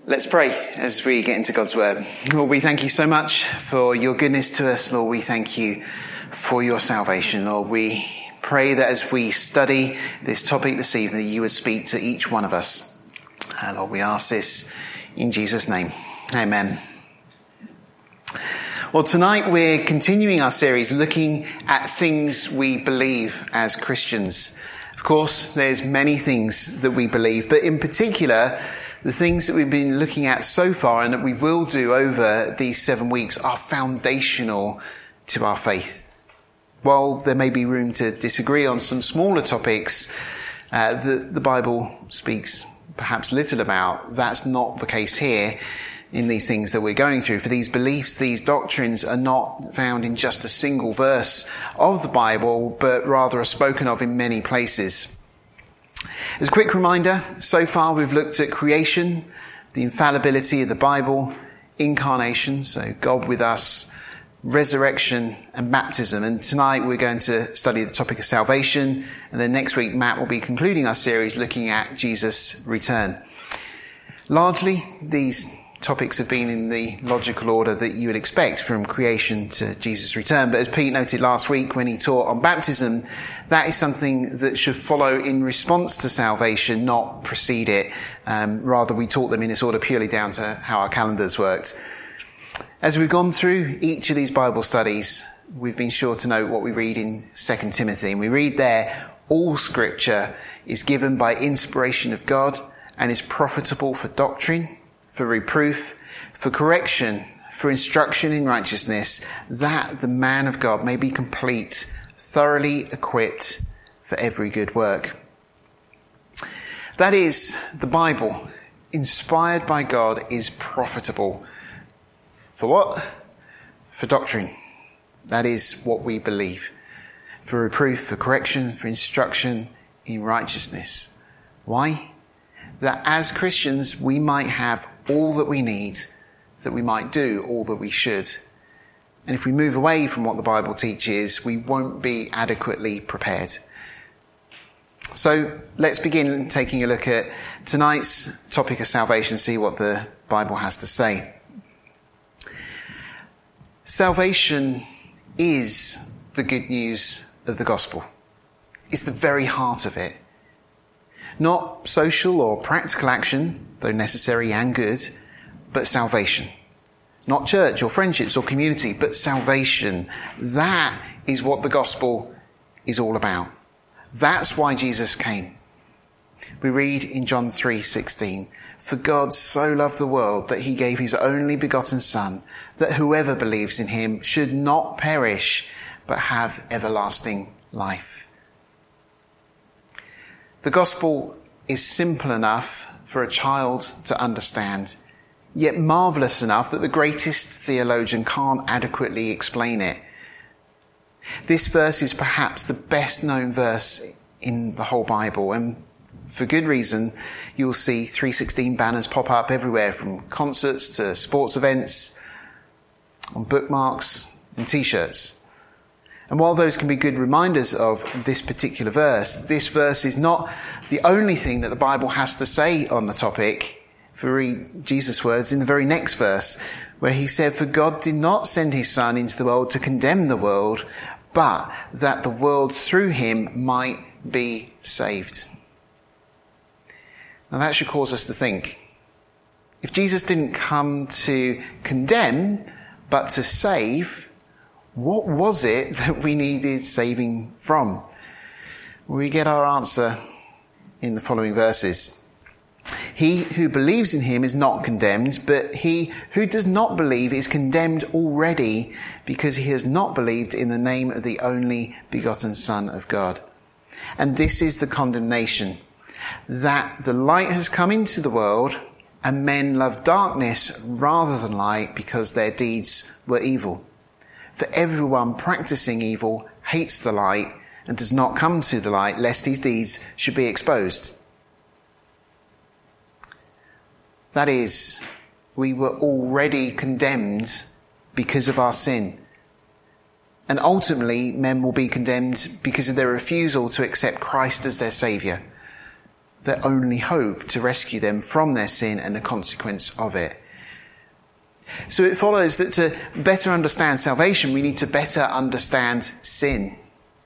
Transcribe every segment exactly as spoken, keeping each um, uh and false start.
Let's pray as we get into God's word. Lord, we thank you so much for your goodness to us. Lord, we thank you for your salvation. Lord, we pray that as we study this topic this evening, that you would speak to each one of us. And Lord, we ask this in Jesus' name. Amen. Well, tonight we're continuing our series looking at things we believe as Christians. Of course, there's many things that we believe, but in particular, the things that we've been looking at so far and that we will do over these seven weeks are foundational to our faith. While there may be room to disagree on some smaller topics uh, that the Bible speaks perhaps little about, that's not the case here in these things that we're going through. For these beliefs, these doctrines are not found in just a single verse of the Bible, but rather are spoken of in many places. As a quick reminder, so far we've looked at creation, the infallibility of the Bible, incarnation, so God with us, resurrection and baptism. And tonight we're going to study the topic of salvation. And then next week, Matt will be concluding our series looking at Jesus' return. Largely, these topics have been in the logical order that you would expect from creation to Jesus' return. But as Pete noted last week when he taught on baptism, that is something that should follow in response to salvation, not precede it. Um, rather, we taught them in this order purely down to how our calendars worked. As we've gone through each of these Bible studies, we've been sure to note what we read in Second Timothy. And we read there, all scripture is given by inspiration of God and is profitable for doctrine, for reproof, for correction, for instruction in righteousness, that the man of God may be complete, thoroughly equipped for every good work. That is, the Bible, inspired by God, is profitable. For what? For doctrine. That is what we believe. For reproof, for correction, for instruction in righteousness. Why? That as Christians we might have all that we need, that we might do all that we should. And if we move away from what the Bible teaches, we won't be adequately prepared. So let's begin taking a look at tonight's topic of salvation, see what the Bible has to say. Salvation is the good news of the gospel. It's the very heart of it. Not social or practical action, though necessary and good, but salvation. Not church or friendships or community, but salvation. That is what the gospel is all about. That's why Jesus came. We read in John three sixteen, "For God so loved the world that he gave his only begotten Son, that whoever believes in him should not perish, but have everlasting life." The gospel is simple enough for a child to understand, yet marvellous enough that the greatest theologian can't adequately explain it. This verse is perhaps the best known verse in the whole Bible, and for good reason. You'll see three sixteen banners pop up everywhere, from concerts to sports events, on bookmarks and t-shirts. And while those can be good reminders of this particular verse, this verse is not the only thing that the Bible has to say on the topic. If we read Jesus' words in the very next verse, where he said, "For God did not send his Son into the world to condemn the world, but that the world through him might be saved." Now that should cause us to think. If Jesus didn't come to condemn, but to save, what was it that we needed saving from? We get our answer in the following verses. "He who believes in him is not condemned, but he who does not believe is condemned already, because he has not believed in the name of the only begotten Son of God. And this is the condemnation, that the light has come into the world, and men love darkness rather than light, because their deeds were evil. For everyone practicing evil hates the light and does not come to the light, lest his deeds should be exposed." That is, we were already condemned because of our sin. And ultimately, men will be condemned because of their refusal to accept Christ as their Saviour. their only hope to rescue them from their sin and the consequence of it. So it follows that to better understand salvation, we need to better understand sin.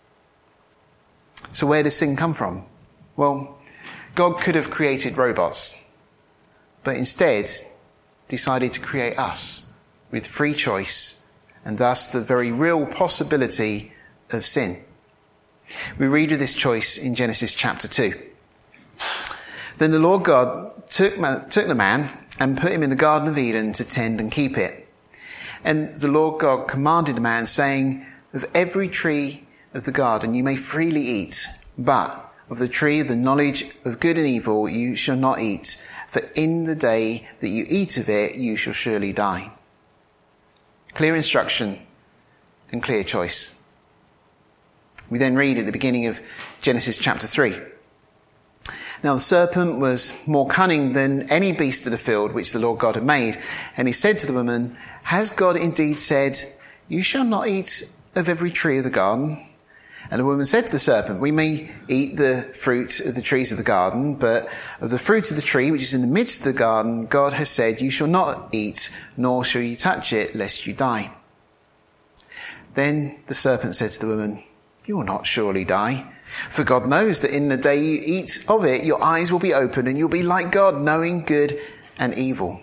So where does sin come from? Well, God could have created robots, but instead decided to create us with free choice and thus the very real possibility of sin. We read of this choice in Genesis chapter two. Then the Lord God took, took the man and put him in the Garden of Eden to tend and keep it. And the Lord God commanded the man, saying, of every tree of the garden you may freely eat, but of the tree of the knowledge of good and evil you shall not eat, for in the day that you eat of it you shall surely die. Clear instruction and clear choice. We then read at the beginning of Genesis chapter three. Now the serpent was more cunning than any beast of the field which the Lord God had made. And he said to the woman, has God indeed said, you shall not eat of every tree of the garden? And the woman said to the serpent, we may eat the fruit of the trees of the garden, but of the fruit of the tree which is in the midst of the garden, God has said, you shall not eat, nor shall you touch it, lest you die. Then the serpent said to the woman, you will not surely die. For God knows that in the day you eat of it, your eyes will be opened and you'll be like God, knowing good and evil.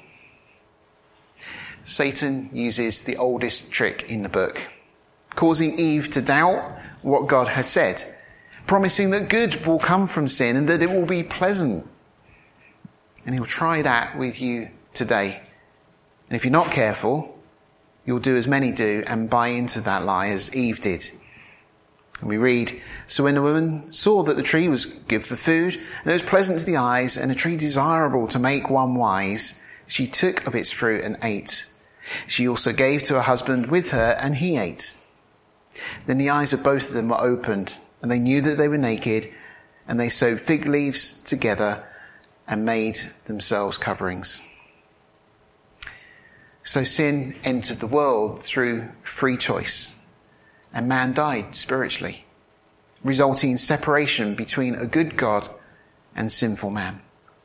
Satan uses the oldest trick in the book, causing Eve to doubt what God had said, promising that good will come from sin and that it will be pleasant. And he'll try that with you today. And if you're not careful, you'll do as many do and buy into that lie as Eve did. And we read, so when the woman saw that the tree was good for food, and it was pleasant to the eyes, and a tree desirable to make one wise, she took of its fruit and ate. She also gave to her husband with her, and he ate. Then the eyes of both of them were opened, and they knew that they were naked, and they sewed fig leaves together and made themselves coverings. So sin entered the world through free choice. And man died spiritually, resulting in separation between a good God and sinful man.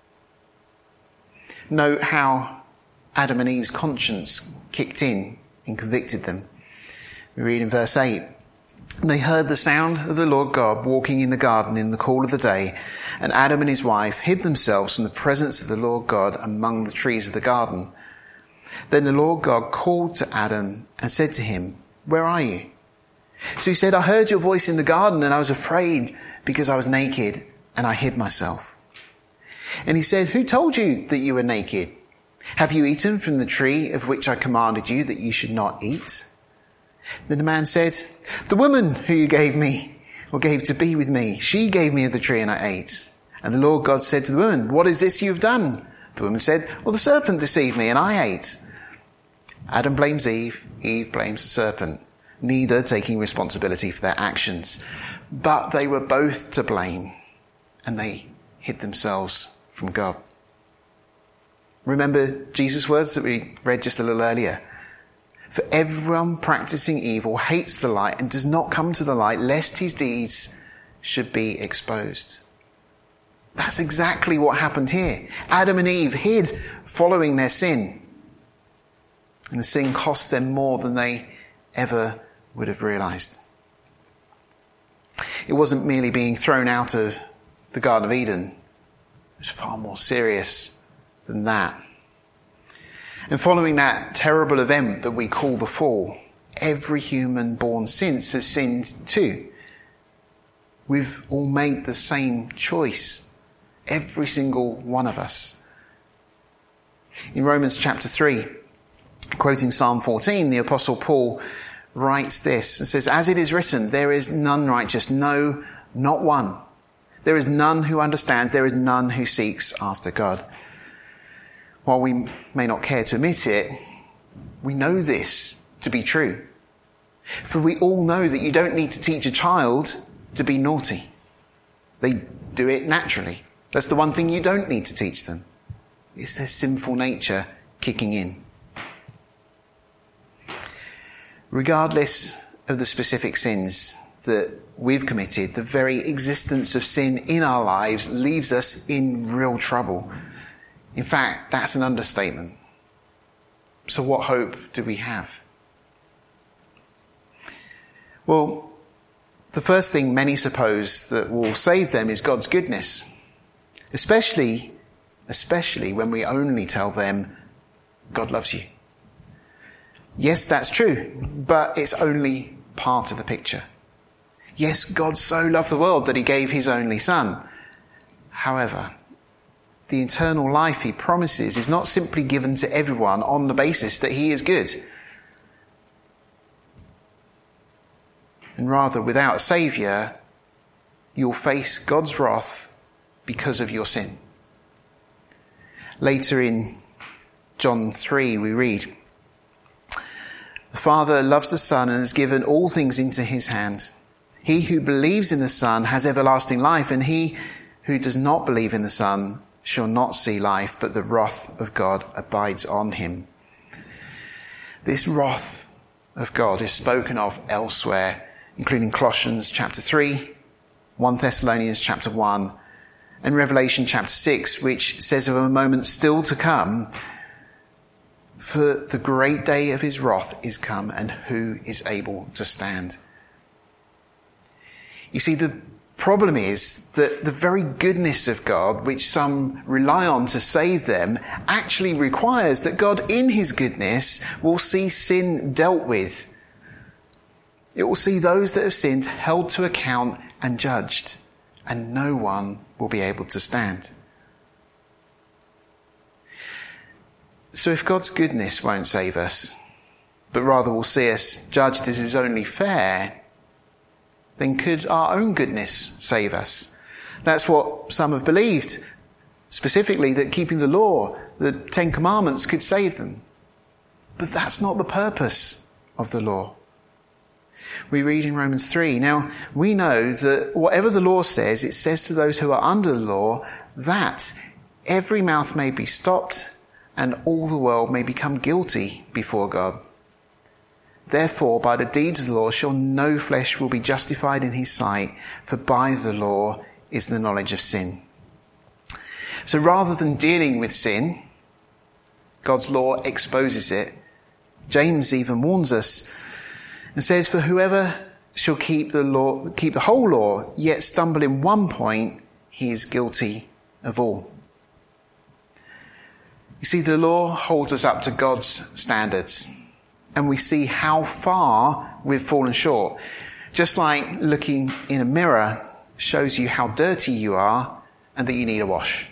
Note how Adam and Eve's conscience kicked in and convicted them. We read in verse eight, and they heard the sound of the Lord God walking in the garden in the cool of the day, and Adam and his wife hid themselves from the presence of the Lord God among the trees of the garden. Then the Lord God called to Adam and said to him, where are you? So he said, I heard your voice in the garden and I was afraid because I was naked and I hid myself. And he said, who told you that you were naked? Have you eaten from the tree of which I commanded you that you should not eat? Then the man said, the woman who you gave me or gave to be with me, she gave me of the tree and I ate. And the Lord God said to the woman, what is this you've done? The woman said, well, the serpent deceived me and I ate. Adam blames Eve, Eve blames the serpent, neither taking responsibility for their actions. But they were both to blame, and they hid themselves from God. Remember Jesus' words that we read just a little earlier? For everyone practicing evil hates the light and does not come to the light, lest his deeds should be exposed. That's exactly what happened here. Adam and Eve hid following their sin. And the sin cost them more than they ever would have realized. It wasn't merely being thrown out of the Garden of Eden. It was far more serious than that. And following that terrible event that we call the fall, every human born since has sinned too. We've all made the same choice. Every single one of us. In Romans chapter three, quoting Psalm fourteen, the Apostle Paul writes this and says, as it is written, there is none righteous, no, not one. There is none who understands, there is none who seeks after God. While we may not care to admit it, we know this to be true. For we all know that you don't need to teach a child to be naughty. They do it naturally. That's the one thing you don't need to teach them. It's their sinful nature kicking in. Regardless of the specific sins, that we've committed, the very existence of sin in our lives leaves us in real trouble. In fact, that's an understatement. So what hope do we have? Well, the first thing many suppose that will save them is God's goodness, especially, especially when we only tell them God loves you. Yes, that's true, but it's only part of the picture. Yes, God so loved the world that he gave his only son. However, the eternal life he promises is not simply given to everyone on the basis that he is good. And rather, without a saviour, you'll face God's wrath because of your sin. Later in John three, we read, "The Father loves the Son and has given all things into his hand. He who believes in the Son has everlasting life, and he who does not believe in the Son shall not see life, but the wrath of God abides on him." This wrath of God is spoken of elsewhere, including Colossians chapter three, First Thessalonians chapter one, and Revelation chapter six, which says of a moment still to come, "For the great day of his wrath is come, and who is able to stand?" You see, the problem is that the very goodness of God, which some rely on to save them, actually requires that God in his goodness will see sin dealt with. It will see those that have sinned held to account and judged, and no one will be able to stand. So if God's goodness won't save us, but rather will see us judged as is only fair, then could our own goodness save us? That's what some have believed, specifically that keeping the law, the Ten Commandments, could save them. But that's not the purpose of the law. We read in Romans three, "Now we know that whatever the law says, it says to those who are under the law, that every mouth may be stopped and all the world may become guilty before God. Therefore, by the deeds of the law shall no flesh will be justified in his sight, for by the law is the knowledge of sin." So rather than dealing with sin, God's law exposes it. James even warns us and says, "For whoever shall keep the law, keep the whole law, yet stumble in one point, he is guilty of all." You see, the law holds us up to God's standards, and we see how far we've fallen short. Just like looking in a mirror shows you how dirty you are and that you need a wash.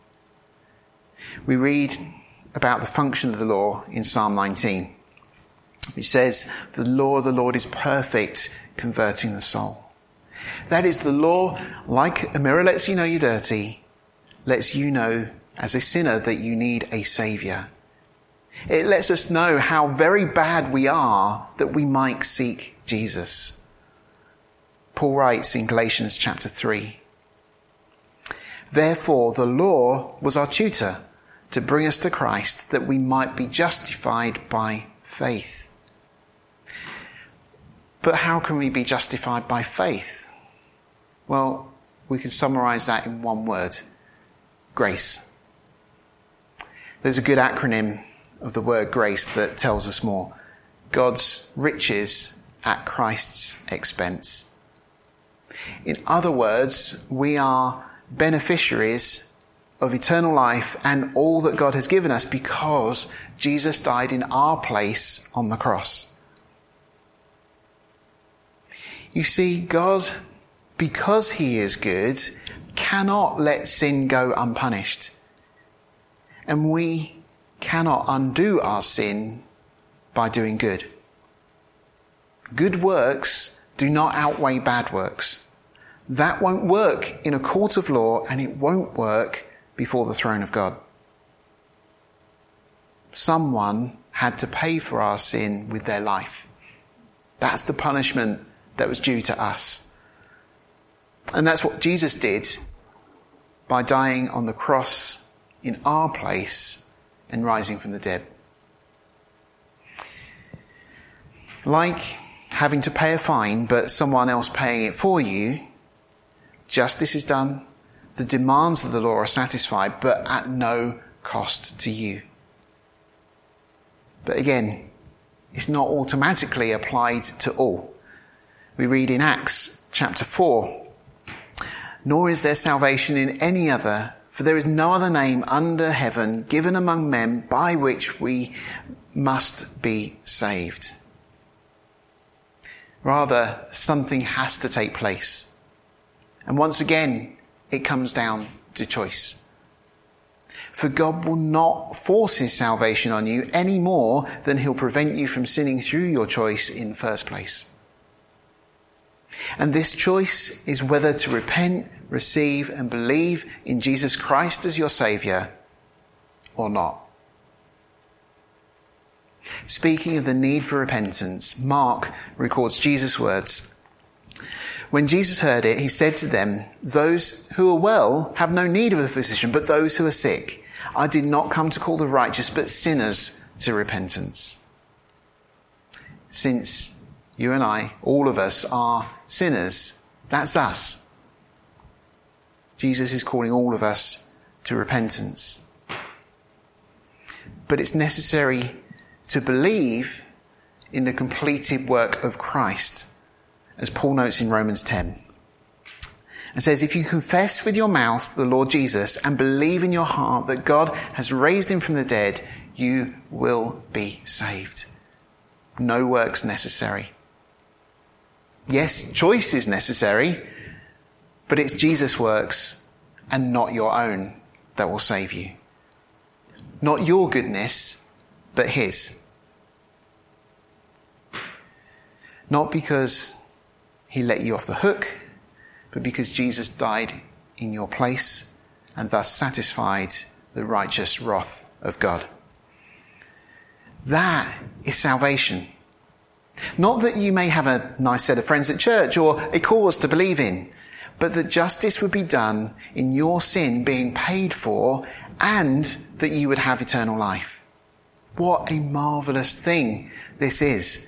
We read about the function of the law in Psalm nineteen, which says, "The law of the Lord is perfect, converting the soul." That is, the law, like a mirror lets you know you're dirty, lets you know as a sinner that you need a saviour. It lets us know how very bad we are that we might seek Jesus. Paul writes in Galatians chapter three, "Therefore the law was our tutor to bring us to Christ, that we might be justified by faith." But how can we be justified by faith? Well, we can summarise that in one word: grace. There's a good acronym of the word grace that tells us more: God's riches at Christ's expense. In other words, we are beneficiaries of eternal life and all that God has given us because Jesus died in our place on the cross. You see, God, because he is good, cannot let sin go unpunished. And we cannot undo our sin by doing good. Good works do not outweigh bad works. That won't work in a court of law, and it won't work before the throne of God. Someone had to pay for our sin with their life. That's the punishment that was due to us. And that's what Jesus did by dying on the cross in our place and rising from the dead. Like having to pay a fine, but someone else paying it for you. Justice is done. The demands of the law are satisfied, but at no cost to you. But again, it's not automatically applied to all. We read in Acts chapter four, "Nor is there salvation in any other, for there is no other name under heaven given among men by which we must be saved." Rather, something has to take place. And once again, it comes down to choice. For God will not force his salvation on you any more than he'll prevent you from sinning through your choice in the first place. And this choice is whether to repent, receive and believe in Jesus Christ as your Saviour or not. Speaking of the need for repentance, Mark records Jesus' words. When Jesus heard it, he said to them, "Those who are well have no need of a physician, but those who are sick. I did not come to call the righteous, but sinners to repentance." Since you and I, all of us, are sinners, that's us. Jesus is calling all of us to repentance. But it's necessary to believe in the completed work of Christ, as Paul notes in Romans ten. And says, "If you confess with your mouth the Lord Jesus and believe in your heart that God has raised him from the dead, you will be saved." No works necessary. Yes, choice is necessary, but it's Jesus' works and not your own that will save you. Not your goodness, but his. Not because he let you off the hook, but because Jesus died in your place and thus satisfied the righteous wrath of God. That is salvation. Not that you may have a nice set of friends at church or a cause to believe in, but that justice would be done in your sin being paid for and that you would have eternal life. What a marvellous thing this is.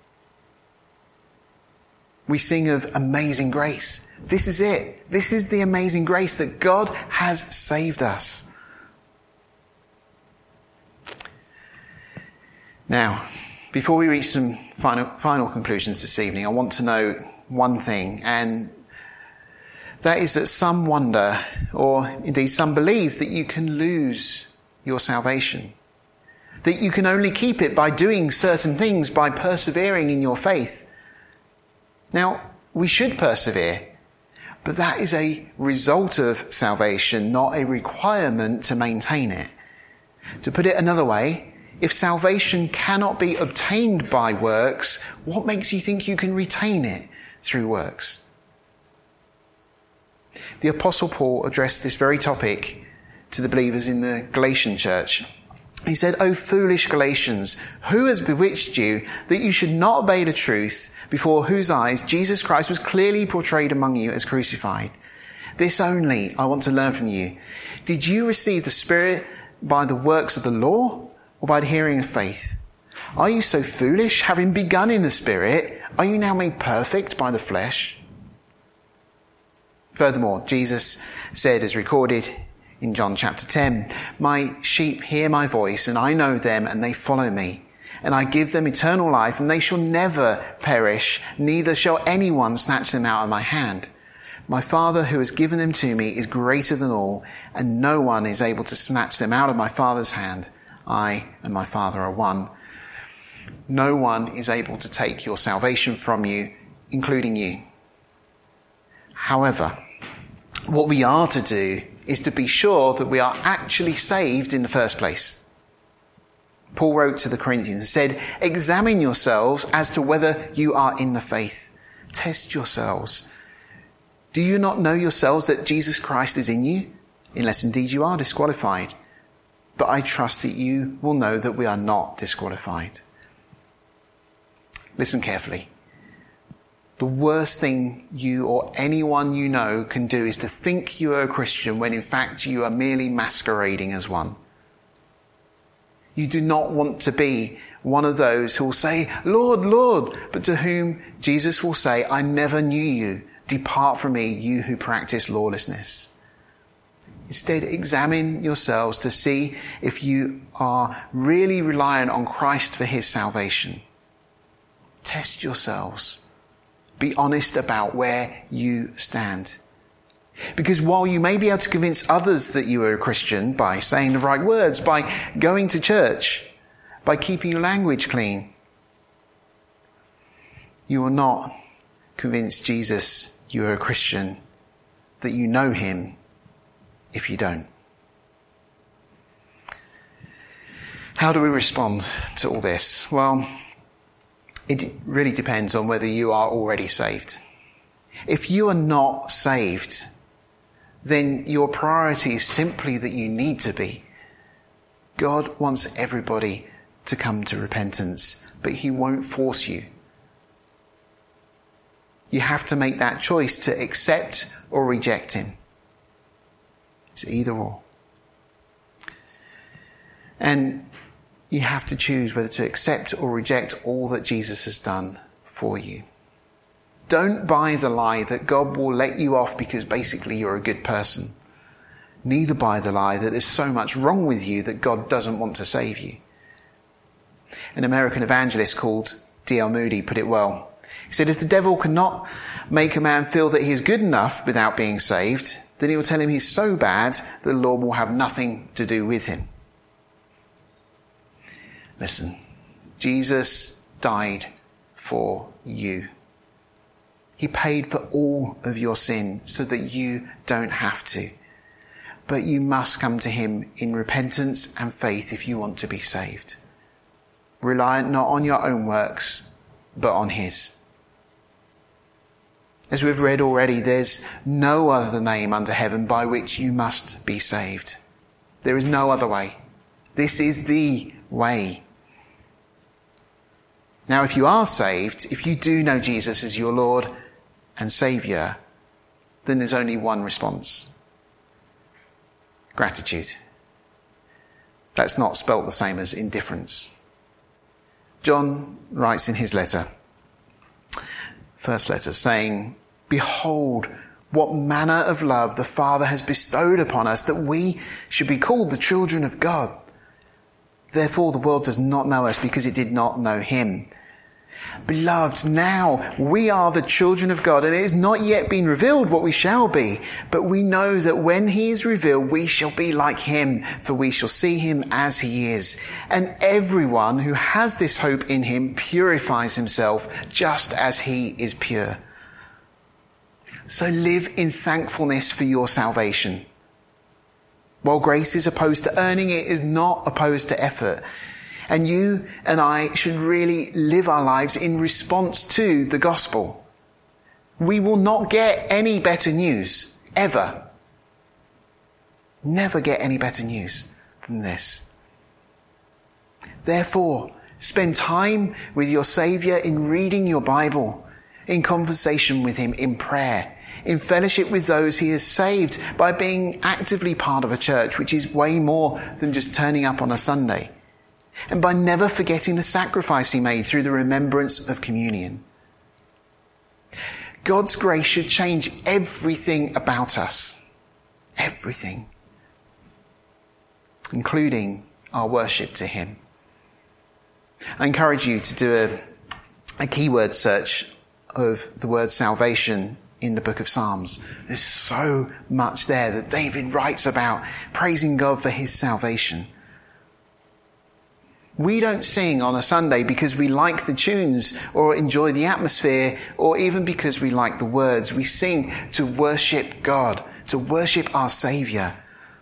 We sing of amazing grace. This is it. This is the amazing grace that God has saved us. Now, before we reach some final, final conclusions this evening, I want to note one thing, and that is that some wonder, or indeed some believe, that you can lose your salvation. That you can only keep it by doing certain things, by persevering in your faith. Now, we should persevere, but that is a result of salvation, not a requirement to maintain it. To put it another way, if salvation cannot be obtained by works, what makes you think you can retain it through works? The Apostle Paul addressed this very topic to the believers in the Galatian church. He said, "O foolish Galatians, who has bewitched you that you should not obey the truth, before whose eyes Jesus Christ was clearly portrayed among you as crucified? This only I want to learn from you. Did you receive the Spirit by the works of the law or by the hearing of faith? Are you so foolish? Having begun in the Spirit, are you now made perfect by the flesh?" Furthermore, Jesus said, as recorded in John chapter ten, "My sheep hear my voice, and I know them, and they follow me. And I give them eternal life, and they shall never perish, neither shall anyone snatch them out of my hand. My Father who has given them to me is greater than all, and no one is able to snatch them out of my Father's hand. I and my Father are one." No one is able to take your salvation from you, including you. However, what we are to do is to be sure that we are actually saved in the first place. Paul wrote to the Corinthians and said, "Examine yourselves as to whether you are in the faith. Test yourselves. Do you not know yourselves that Jesus Christ is in you? Unless indeed you are disqualified. But I trust that you will know that we are not disqualified." Listen carefully. The worst thing you or anyone you know can do is to think you are a Christian when in fact you are merely masquerading as one. You do not want to be one of those who will say, Lord, Lord, but to whom Jesus will say, I never knew you. Depart from me, you who practice lawlessness. Instead, examine yourselves to see if you are really reliant on Christ for his salvation. Test yourselves. Be honest about where you stand. Because while you may be able to convince others that you are a Christian by saying the right words, by going to church, by keeping your language clean, you will not convince Jesus you are a Christian, that you know him, if you don't. How do we respond to all this? Well, it really depends on whether you are already saved. If you are not saved, then your priority is simply that you need to be. God wants everybody to come to repentance, but he won't force you. You have to make that choice to accept or reject him. It's either or. And you have to choose whether to accept or reject all that Jesus has done for you. Don't buy the lie that God will let you off because basically you're a good person. Neither buy the lie that there's so much wrong with you that God doesn't want to save you. An American evangelist called D L Moody put it well. He said, if the devil cannot make a man feel that he is good enough without being saved, then he will tell him he's so bad that the Lord will have nothing to do with him. Listen, Jesus died for you. He paid for all of your sin so that you don't have to. But you must come to him in repentance and faith if you want to be saved. Reliant not on your own works, but on his. As we've read already, there's no other name under heaven by which you must be saved. There is no other way. This is the way. Now, if you are saved, if you do know Jesus as your Lord and Saviour, then there's only one response. Gratitude. That's not spelt the same as indifference. John writes in his letter, first letter, saying, behold, what manner of love the Father has bestowed upon us, that we should be called the children of God. Therefore the world does not know us because it did not know him. Beloved, now we are the children of God, and it has not yet been revealed what we shall be. But we know that when he is revealed, we shall be like him, for we shall see him as he is. And everyone who has this hope in him purifies himself just as he is pure. So live in thankfulness for your salvation. While grace is opposed to earning, it is not opposed to effort. And you and I should really live our lives in response to the gospel. We will not get any better news, ever. Never get any better news than this. Therefore, spend time with your Saviour in reading your Bible, in conversation with him, in prayer, in fellowship with those he has saved by being actively part of a church, which is way more than just turning up on a Sunday. And by never forgetting the sacrifice he made through the remembrance of communion. God's grace should change everything about us. Everything. Including our worship to him. I encourage you to do a, a keyword search of the word salvation in the book of Psalms. There's so much there that David writes about praising God for his salvation. We don't sing on a Sunday because we like the tunes or enjoy the atmosphere or even because we like the words. We sing to worship God, to worship our Saviour.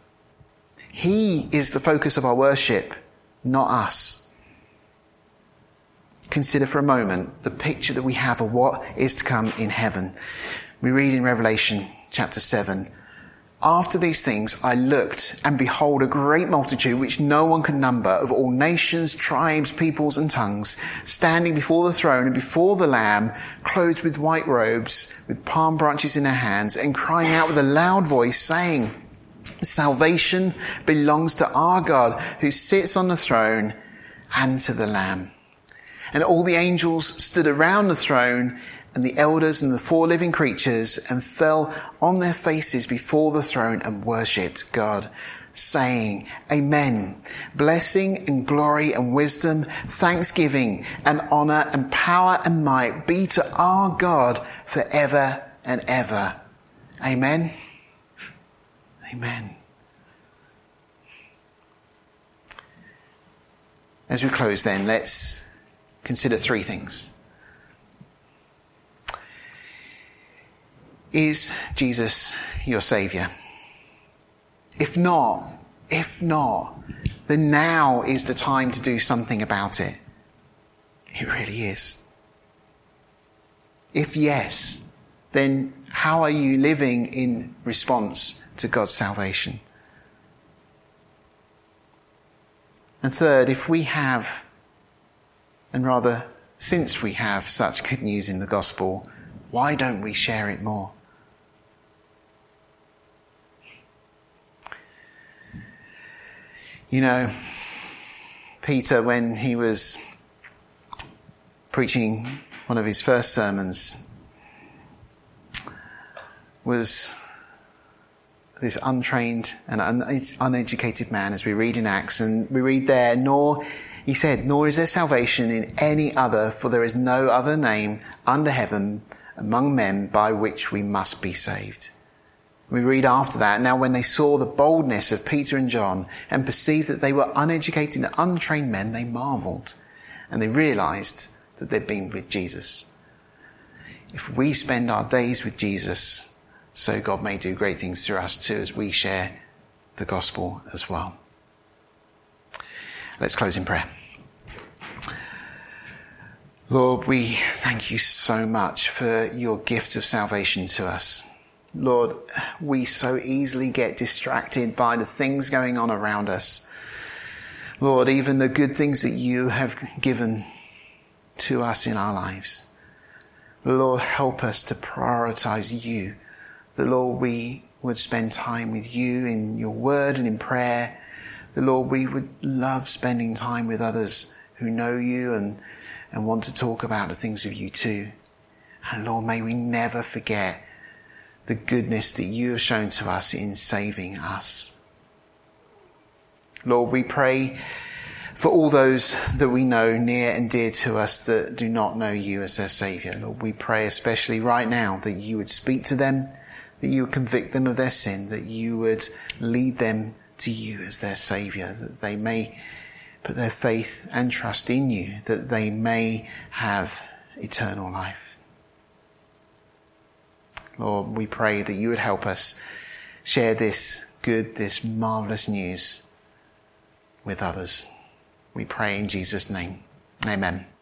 He is the focus of our worship, not us. Consider for a moment the picture that we have of what is to come in heaven. We read in Revelation chapter seven, after these things I looked, and behold, a great multitude which no one can number, of all nations, tribes, peoples and tongues, standing before the throne and before the Lamb, clothed with white robes, with palm branches in their hands, and crying out with a loud voice, saying, Salvation belongs to our God who sits on the throne and to the Lamb. And all the angels stood around the throne and the elders and the four living creatures and fell on their faces before the throne and worshipped God, saying, Amen. Blessing and glory and wisdom, thanksgiving and honor and power and might be to our God forever and ever. Amen. Amen. As we close then, let's consider three things. Is Jesus your Saviour? If not, if not, then now is the time to do something about it. It really is. If yes, then how are you living in response to God's salvation? And third, if we have, and rather since we have such good news in the gospel, why don't we share it more? You know, Peter, when he was preaching one of his first sermons, was this untrained and un- uneducated man, as we read in Acts, and we read there, nor, he said, nor is there salvation in any other, for there is no other name under heaven among men by which we must be saved. We read after that, now when they saw the boldness of Peter and John and perceived that they were uneducated and untrained men, they marvelled and they realised that they'd been with Jesus. If we spend our days with Jesus, so God may do great things through us too as we share the gospel as well. Let's close in prayer. Lord, we thank you so much for your gift of salvation to us. Lord, we so easily get distracted by the things going on around us. Lord, even the good things that you have given to us in our lives. Lord, help us to prioritize you. That, Lord, we would spend time with you in your word and in prayer. That, Lord, we would love spending time with others who know you and, and want to talk about the things of you too. And Lord, may we never forget the goodness that you have shown to us in saving us. Lord, we pray for all those that we know near and dear to us that do not know you as their Saviour. Lord, we pray especially right now that you would speak to them, that you would convict them of their sin, that you would lead them to you as their Saviour, that they may put their faith and trust in you, that they may have eternal life. Lord, we pray that you would help us share this good, this marvellous news with others. We pray in Jesus' name. Amen.